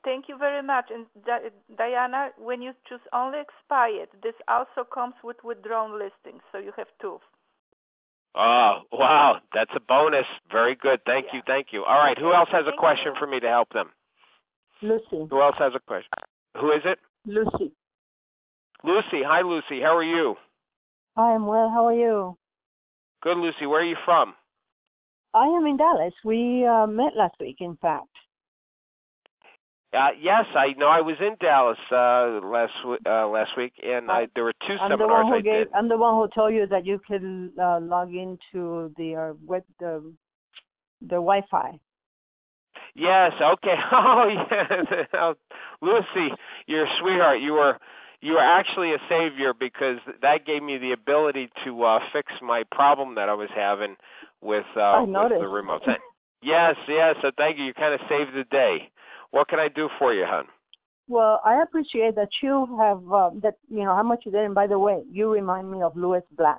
Thank you very much. And Di- Diana, when you choose only expired, this also comes with withdrawn listings, so you have two. Oh, wow. That's a bonus. Very good. Thank Yeah. you. Thank you. All right. Okay. Who else has a Thank question you. for me to help them? Lucy. Who else has a question? Who is it? Lucy. Lucy. Hi, Lucy. How are you? I am well. How are you? Good, Lucy. Where are you from? I am in Dallas. We uh, met last week, in fact. Uh, yes, I know. I was in Dallas uh, last w- uh, last week, and I, there were two I'm the seminars one who I gave. did. I'm the one who told you that you could uh, log into the uh, web the the Wi-Fi. Yes. Okay. Oh, yes. Oh, Lucy, you're a sweetheart. You were you were actually a savior because that gave me the ability to uh, fix my problem that I was having with uh, I with noticed. the remote. Yes. Yes. So thank you. You kind of saved the day. What can I do for you, hon? Well, I appreciate that you have uh, that. You know how much you did. And by the way, you remind me of Louis Black,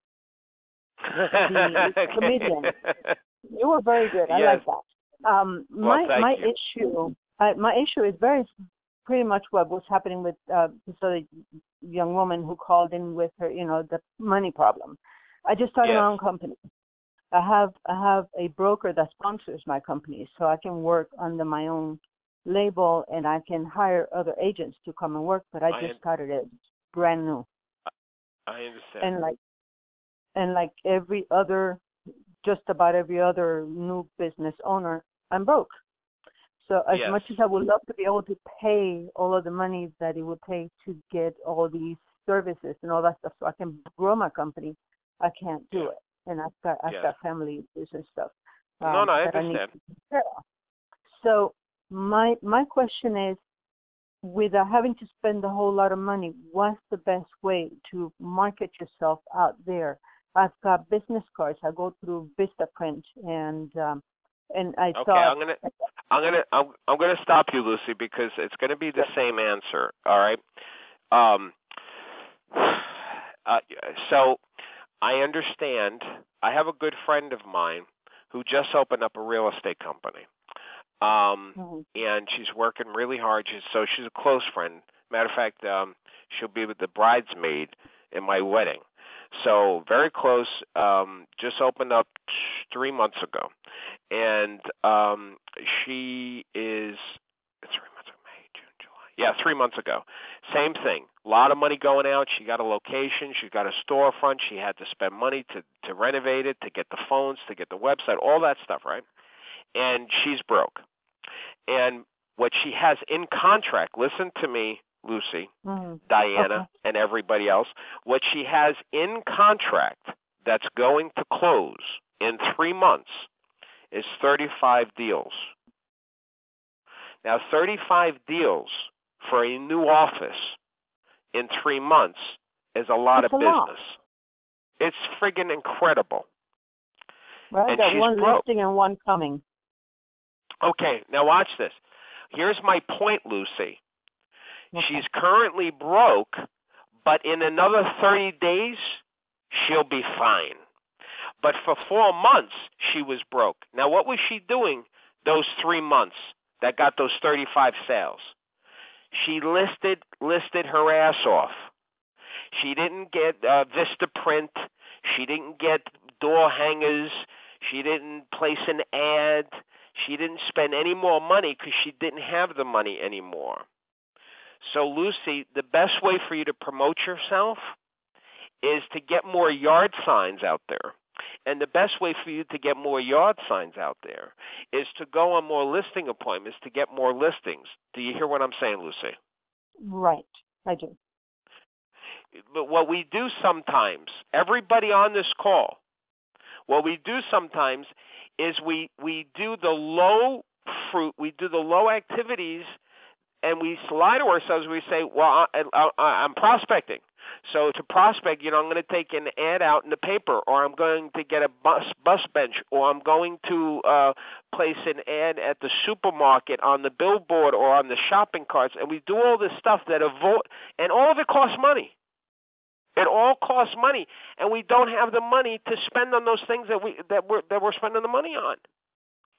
the comedian. You were very good. I Yes. like that. Um, Well, my thank my you. issue, uh, my issue is very pretty much what was happening with uh, this other young woman who called in with her, you know, the money problem. I just started Yes. my own company. I have I have a broker that sponsors my company, so I can work under my own label and I can hire other agents to come and work. But I I just un- started it brand new, I understand. and like and like every other, just about every other new business owner, I'm broke. So as Yes. much as I would love to be able to pay all of the money that it would take to get all these services and all that stuff, so I can grow my company, I can't do Yeah. it. And I've got I've Yeah. got family issues and stuff. Um, No, no, I that I need understand. to take care of. So my my question is, without having to spend a whole lot of money, what's the best way to market yourself out there? I've got business cards. I go through Vistaprint, and um, and I Okay, thought. I'm gonna, I'm gonna, I'm, I'm gonna stop you, Lucy, because it's gonna be the same answer. All right. Um. Uh, so I understand. I have a good friend of mine who just opened up a real estate company. Um, mm-hmm. and she's working really hard. She's, so she's a close friend. Matter of fact, um, she'll be with the bridesmaid in my wedding. So very close. Um, just opened up three months ago, and um, she is three months ago, May, June, July. Yeah, three months ago. Same thing. A lot of money going out. She got a location. She got a storefront. She had to spend money to to renovate it, to get the phones, to get the website, all that stuff, right? And she's broke. And what she has in contract, listen to me, Lucy, Mm-hmm. Diana, Okay. and everybody else, what she has in contract that's going to close in three months is thirty-five deals. Now, thirty-five deals for a new office in three months is a lot That's of a lot. business. It's friggin' incredible. Well, I And got she's one broke. listing and one coming. Okay, now watch this. Here's my point, Lucy. Okay. She's currently broke, but in another thirty days, she'll be fine. But for four months, she was broke. Now, what was she doing those three months that got those thirty-five sales? She listed listed her ass off. She didn't get uh, Vistaprint. She didn't get door hangers. She didn't place an ad. She didn't spend any more money because she didn't have the money anymore. So, Lucy, the best way for you to promote yourself is to get more yard signs out there. And the best way for you to get more yard signs out there is to go on more listing appointments to get more listings. Do you hear what I'm saying, Lucy? Right, I do. But what we do sometimes, everybody on this call, what we do sometimes is we, we do the low fruit, we do the low activities, and we lie to ourselves. We say, well, I, I, I'm prospecting. So to prospect, you know, I'm going to take an ad out in the paper, or I'm going to get a bus bus bench, or I'm going to uh, place an ad at the supermarket on the billboard or on the shopping carts, and we do all this stuff that avoid, and all of it costs money. It all costs money, and we don't have the money to spend on those things that we that we're that we're spending the money on.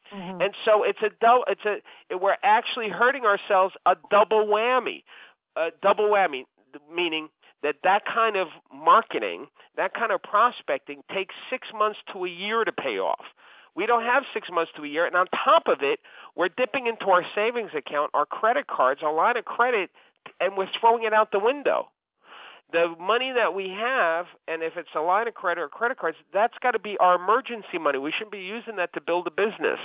Mhm. And so it's a double. It's a it, we're actually hurting ourselves a double whammy, a double whammy, meaning that that kind of marketing, that kind of prospecting takes six months to a year to pay off. We don't have six months to a year, and on top of it, we're dipping into our savings account, our credit cards, our line of credit, and we're throwing it out the window. The money that we have, and if it's a line of credit or credit cards, that's got to be our emergency money. We shouldn't be using that to build a business.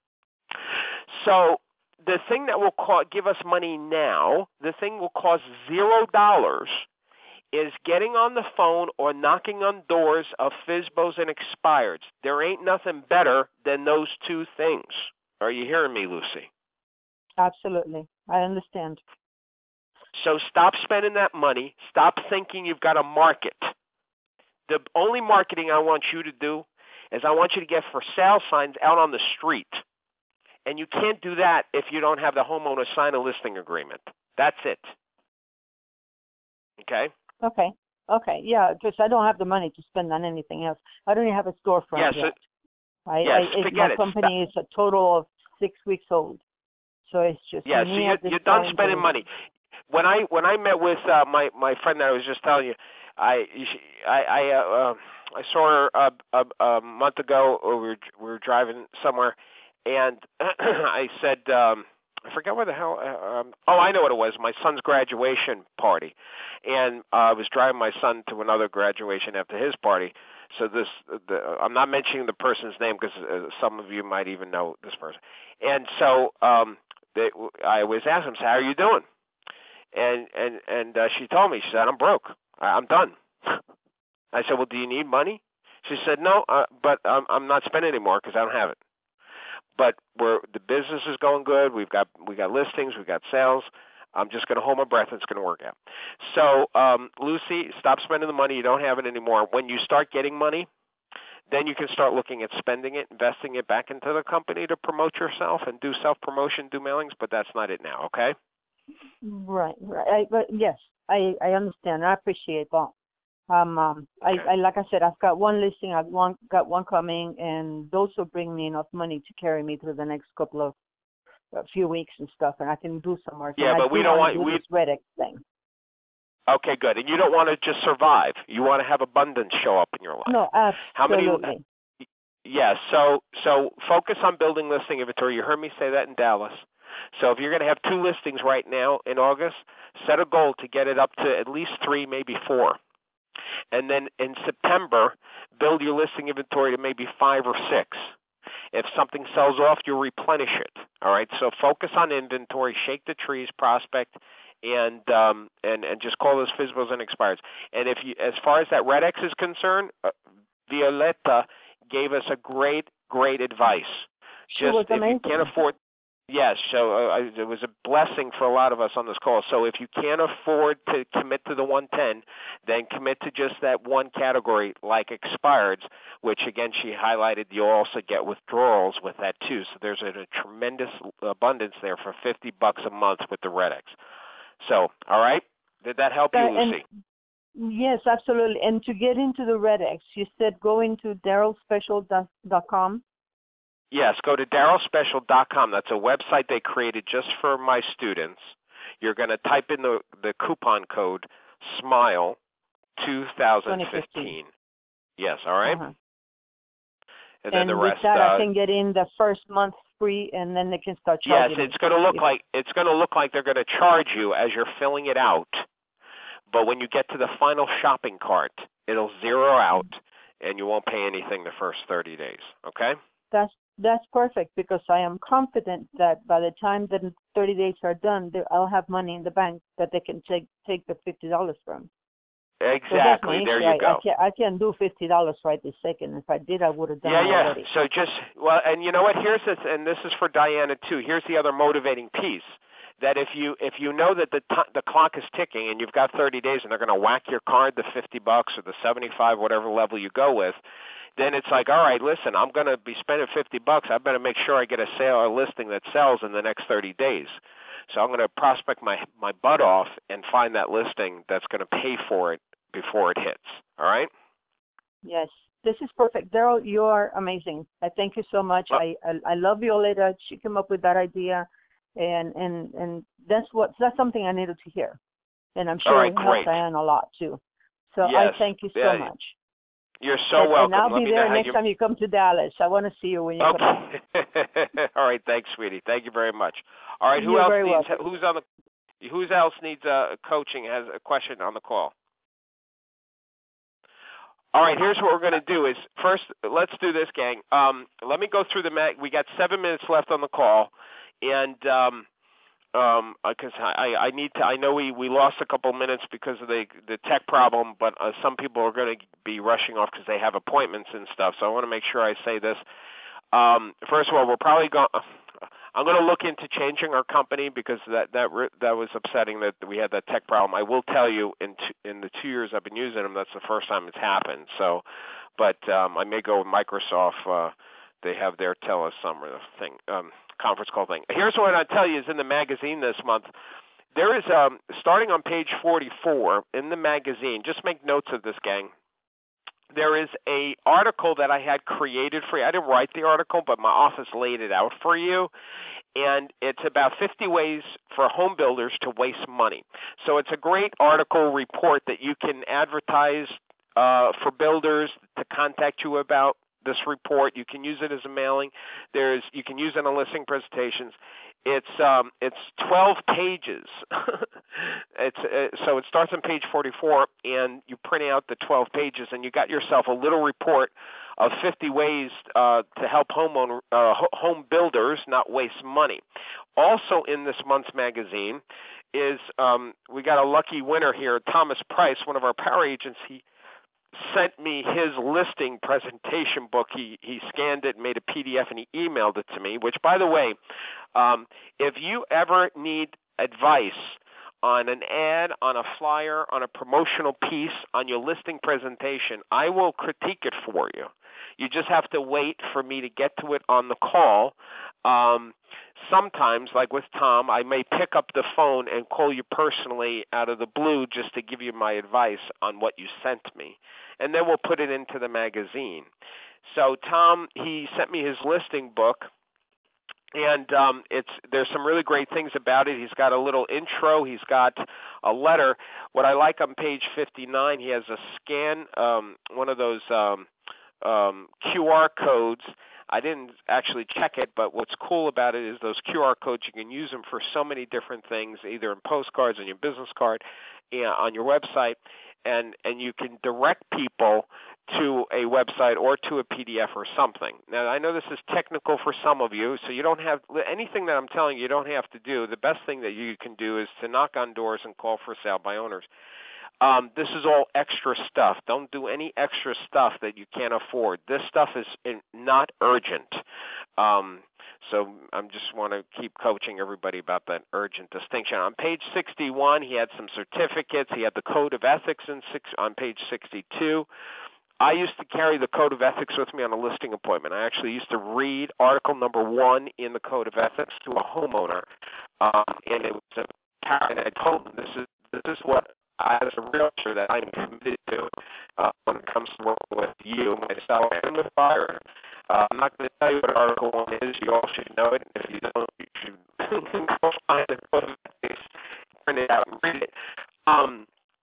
So the thing that will co- give us money now, the thing will cost zero dollars, is getting on the phone or knocking on doors of F S B Os and expireds. There ain't nothing better than those two things. Are you hearing me, Lucy? Absolutely. I understand. So stop spending that money. Stop thinking you've got to market. The only marketing I want you to do is I want you to get for sale signs out on the street. And you can't do that if you don't have the homeowner sign a listing agreement. That's it. Okay? Okay. Okay. Yeah, because I don't have the money to spend on anything else. I don't even have a storefront Yes, yet. it, I, yes, I, it, forget my it. company is a total of six weeks old. So it's just Yeah, me so you're, at this you're done point spending and- money. When I when I met with uh, my my friend that I was just telling you, I I I, uh, uh, I saw her a, a, a month ago. We were, we were driving somewhere, and I said, um, I forget what the hell. Uh, um, oh, I know what it was. My son's graduation party, and uh, I was driving my son to another graduation after his party. So this, the, I'm not mentioning the person's name because uh, some of you might even know this person. And so um, they, I was asking him, "How are you doing?" And and and uh, she told me, she said, "I'm broke. I, I'm done." I said, "Well, do you need money?" She said, "No, uh, but I'm I'm not spending anymore because I don't have it. But we're the business is going good. We've got we got listings, we've got sales. I'm just going to hold my breath. It's going to work out." So, um, Lucy, stop spending the money. You don't have it anymore. When you start getting money, then you can start looking at spending it, investing it back into the company to promote yourself and do self-promotion, do mailings. But that's not it now. Okay? Right, right. I, but yes, I, I understand. I appreciate that. Um, um, I, I like I said, I've got one listing, I've one got one coming, and those will bring me enough money to carry me through the next couple of a few weeks and stuff, and I can do some work. Yeah, and but I we do don't want want to do we. this Red X thing. Okay, good. And you don't want to just survive. You want to have abundance show up in your life. No, How many? absolutely. Yes. So so focus on building listing inventory. You heard me say that in Dallas. So if you're going to have two listings right now in August, set a goal to get it up to at least three, maybe four. And then in September, build your listing inventory to maybe five or six. If something sells off, you'll replenish it. All right. So focus on inventory, shake the trees, prospect, and um, and and just call those F S B Os and expires. And if you, as far as that Red X is concerned, uh, Violetta gave us a great, great advice. She Just was if amazing. you can't afford. Yes, so uh, it was a blessing for a lot of us on this call. So if you can't afford to commit to the one ten, then commit to just that one category like expireds, which again she highlighted. You'll also get withdrawals with that too. So there's a, a tremendous abundance there for fifty bucks a month with the Red X. So, all right, did that help you, Uh, Lucy? and, yes, absolutely. And to get into the Red X, you said go into daryl special dot com. Yes, go to daryl special dot com. That's a website they created just for my students. You're going to type in the, the coupon code SMILE twenty fifteen. Yes, all right? Uh-huh. And, And then the with rest. that, uh, I can get in the first month free, and then they can start yes, charging. it's going to look me. like it's going to look like they're going to charge you as you're filling it out. But when you get to the final shopping cart, it'll zero out, and you won't pay anything the first thirty days. Okay? That's that's perfect because I am confident that by the time the thirty days are done, they- I'll have money in the bank that they can take take the fifty dollars from. So that's my Exactly. issue. There you I, go. I can't I can't do fifty dollars right this second. If I did, I would have done Yeah, it yeah. already. So just well, and you know what? Here's this, and this is for Diana too. Here's the other motivating piece: that if you if you know that the t- the clock is ticking and you've got thirty days, and they're going to whack your card the fifty bucks or the seventy-five, whatever level you go with, then it's like, all right, listen, I'm going to be spending fifty bucks. I better make sure I get a sale or listing that sells in the next thirty days. So I'm going to prospect my my butt off and find that listing that's going to pay for it before it hits. All right? Yes, this is perfect. Daryl, you are amazing. I thank you so much. Well, I, I I love Violeta. She came up with that idea, and and and that's what that's something I needed to hear, and I'm sure all right, it helped great. Diane a lot too. So Yes. I thank you so Yeah, much. You're so and, welcome. and I'll Let be me there know how next you... time you come to Dallas. I want to see you when you come. Okay. All right. Thanks, sweetie. Thank you very much. All right. Who You're else very needs? welcome. Who's on the? Who's else needs uh, coaching? Has a question on the call? All right. Here's what we're going to do. Is first, let's do this, gang. Um, let me go through the mag. We got seven minutes left on the call, and um, um, because I, I need to. I know we, we lost a couple minutes because of the the tech problem, but uh, some people are going to be rushing off because they have appointments and stuff. So I want to make sure I say this. Um, first of all, we're probably going. I'm going to look into changing our company because that that that was upsetting that we had that tech problem. I will tell you, in t- in the two years I've been using them, that's the first time it's happened. So, but um, I may go with Microsoft. Uh, they have their Tele Summer thing, um, conference call thing. Here's what I tell you is in the magazine this month. There is um, starting on page forty-four in the magazine. Just make notes of this, gang. There is a article that I had created for you. I didn't write the article, but my office laid it out for you. And it's about fifty ways for home builders to waste money. So it's a great article report that you can advertise uh, for builders to contact you about this report. You can use it as a mailing. There's you can use it on listing presentations. It's um it's twelve pages. it's uh, so it starts on page forty-four, and you print out the twelve pages, and you got yourself a little report of fifty ways uh, to help homeowner uh, home builders not waste money. Also in this month's magazine is um, we got a lucky winner here, Thomas Price, one of our power agents. He sent me his listing presentation book. He he scanned it and made a P D F, and he emailed it to me, which, by the way, um, if you ever need advice on an ad, on a flyer, on a promotional piece, on your listing presentation, I will critique it for you. You just have to wait for me to get to it on the call. Um, sometimes, like with Tom, I may pick up the phone and call you personally out of the blue just to give you my advice on what you sent me. And then we'll put it into the magazine. So Tom, he sent me his listing book, and um, it's there's some really great things about it. He's got a little intro. He's got a letter. What I like on page fifty-nine, he has a scan, um, one of those um, um, Q R codes. I didn't actually check it, but what's cool about it is those Q R codes, you can use them for so many different things, either in postcards, on your business card, and on your website, and, and you can direct people to a website or to a P D F or something. Now, I know this is technical for some of you, so you don't have anything that I'm telling you, you don't have to do. The best thing that you can do is to knock on doors and call for sale by owners. Um, this is all extra stuff. Don't do any extra stuff that you can't afford. This stuff is in, not urgent. Um, so I just want to keep coaching everybody about that urgent distinction. On page sixty-one, he had some certificates. He had the Code of Ethics in six, on page sixty-two. I used to carry the Code of Ethics with me on a listing appointment. I actually used to read article number one in the Code of Ethics to a homeowner, um, and it was a and I told him this is this is what I, as a realtor, that I'm committed to uh, when it comes to working with you, myself, and the buyer. Uh, I'm not going to tell you what article one is. You all should know it. If you don't, you should go find the Code of Ethics, print it out, and read it. Um,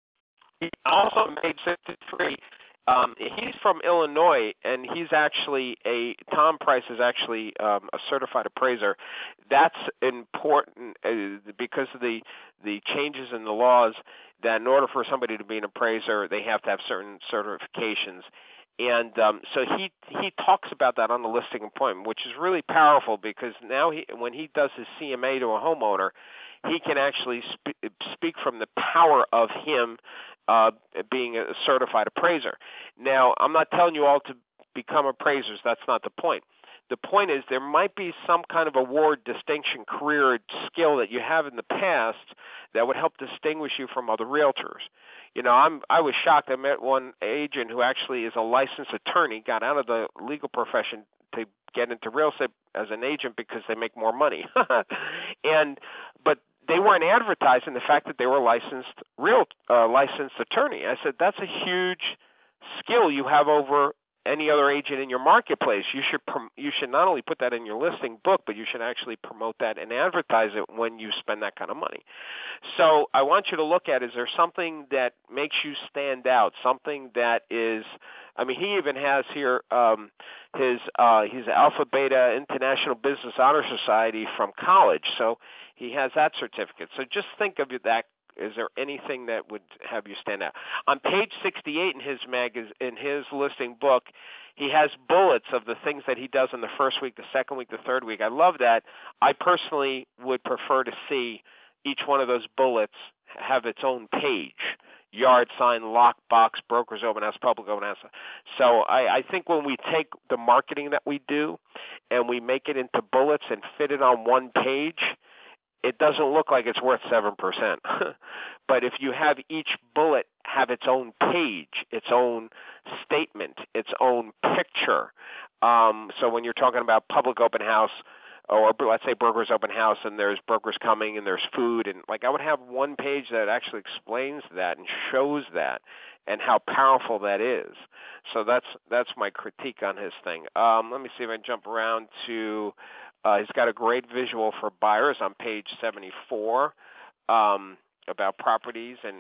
he also made sixty-three. Um, he's from Illinois, and he's actually a Tom Price is actually um, a certified appraiser. That's important uh, because of the the changes in the laws. That in order for somebody to be an appraiser, they have to have certain certifications. And um, so he he talks about that on the listing appointment, which is really powerful because now he, when he does his C M A to a homeowner, he can actually sp- speak from the power of him uh, being a certified appraiser. Now, I'm not telling you all to become appraisers. That's not the point. The point is there might be some kind of award, distinction, career, skill that you have in the past that would help distinguish you from other realtors. You know, I'm I was shocked. I met one agent who actually is a licensed attorney, got out of the legal profession to get into real estate as an agent because they make more money. and but they weren't advertising the fact that they were licensed real uh, licensed attorney. I said that's a huge skill you have over any other agent in your marketplace. You should prom- you should not only put that in your listing book, but you should actually promote that and advertise it when you spend that kind of money. So I want you to look at, is there something that makes you stand out, something that is, I mean, he even has here um, his uh, he's Alpha Beta International Business Honor Society from college, so he has that certificate. So just think of that. Is there anything that would have you stand out? On page sixty-eight in his magaz- in his listing book, he has bullets of the things that he does in the first week, the second week, the third week. I love that. I personally would prefer to see each one of those bullets have its own page. Yard sign, lock box, broker's open house, public open house. So I, I think when we take the marketing that we do and we make it into bullets and fit it on one page, it doesn't look like it's worth seven percent. But if you have each bullet have its own page, its own statement, its own picture, um, so when you're talking about public open house, or let's say broker's open house, and there's brokers coming and there's food, and like I would have one page that actually explains that and shows that and how powerful that is. So that's that's my critique on his thing. Um, let me see if I can jump around to, uh, he's got a great visual for buyers on page seventy-four um, about properties and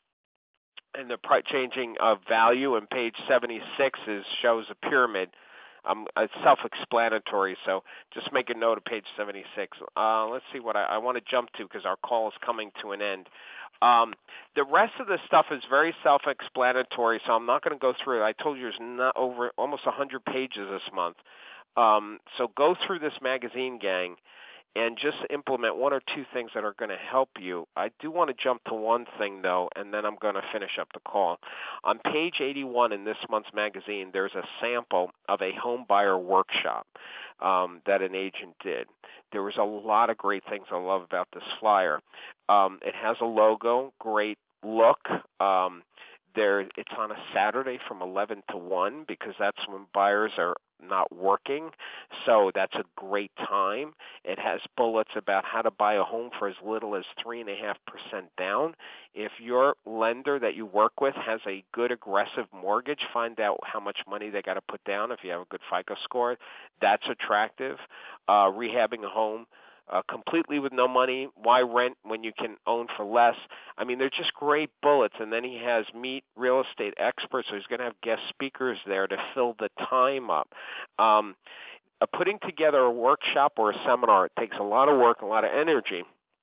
and the changing of value, and page seventy-six is shows a pyramid. Um, it's self-explanatory, so just make a note of page seventy-six. Uh, let's see what I, I want to jump to because our call is coming to an end. Um, the rest of the stuff is very self-explanatory, so I'm not going to go through it. I told you there's not over almost one hundred pages this month. Um, so go through this magazine, gang, and just implement one or two things that are going to help you. I do want to jump to one thing, though, and then I'm going to finish up the call. On page eighty-one in this month's magazine, there's a sample of a home buyer workshop um, that an agent did. There was a lot of great things I love about this flyer. Um, it has a logo, great look. Um, there, it's on a Saturday from eleven to one because that's when buyers are not working, so that's a great time. It has bullets about how to buy a home for as little as three and a half percent down. If your lender that you work with has a good aggressive mortgage, find out how much money they got to put down. If you have a good FICO score, that's attractive. Uh, rehabbing a home Uh, completely with no money. Why rent when you can own for less? I mean, they're just great bullets. And then he has meet real estate experts, so he's going to have guest speakers there to fill the time up. Um, uh, putting together a workshop or a seminar, it takes a lot of work, a lot of energy,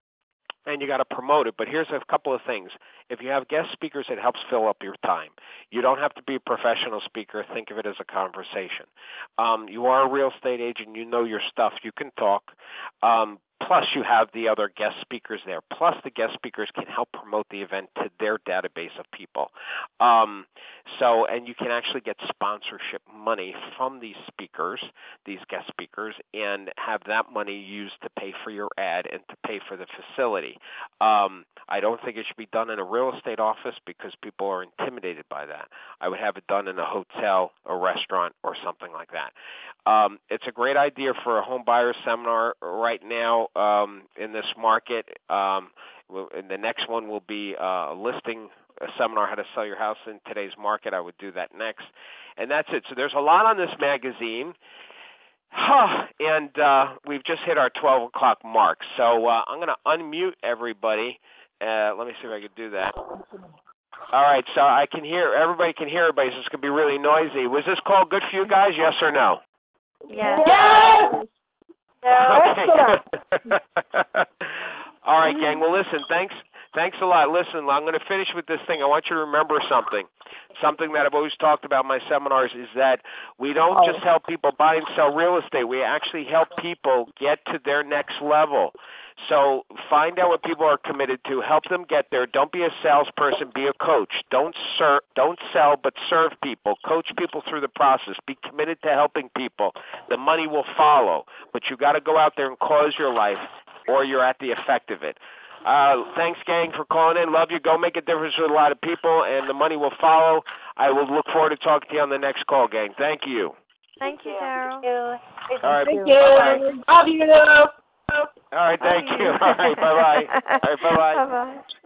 and you got to promote it. But here's a couple of things. If you have guest speakers, it helps fill up your time. You don't have to be a professional speaker. Think of it as a conversation. Um, you are a real estate agent. You know your stuff. You can talk. Um, plus, you have the other guest speakers there. Plus, the guest speakers can help promote the event to their database of people. Um, so, and you can actually get sponsorship money from these speakers, these guest speakers, and have that money used to pay for your ad and to pay for the facility. Um, I don't think it should be done in a real estate office because people are intimidated by that. I would have it done in a hotel, a restaurant, or something like that. Um, it's a great idea for a home buyer seminar right now um, in this market. Um, and the next one will be uh, a listing a seminar, how to sell your house in today's market. I would do that next. And that's it. So there's a lot on this magazine. And uh, we've just hit our twelve o'clock mark. So uh, I'm going to unmute everybody. Uh, let me see if I can do that. All right, so I can hear, everybody can hear everybody, so it's going to be really noisy. Was this call good for you guys, yes or no? Yes. Yes. Okay. All right, gang. Well, listen, thanks thanks a lot. Listen, I'm going to finish with this thing. I want you to remember something. Something that I've always talked about in my seminars is that we don't oh. just help people buy and sell real estate. We actually help people get to their next level. So find out what people are committed to. Help them get there. Don't be a salesperson. Be a coach. Don't ser- don't sell, but serve people. Coach people through the process. Be committed to helping people. The money will follow, but you got to go out there and cause your life, or you're at the effect of it. Uh, thanks, gang, for calling in. Love you. Go make a difference with a lot of people, and the money will follow. I will look forward to talking to you on the next call, gang. Thank you. Thank you, Daryl. All right. Thank you. Love you. All right. Thank you. All right. Bye-bye. All right. Bye-bye. Bye-bye.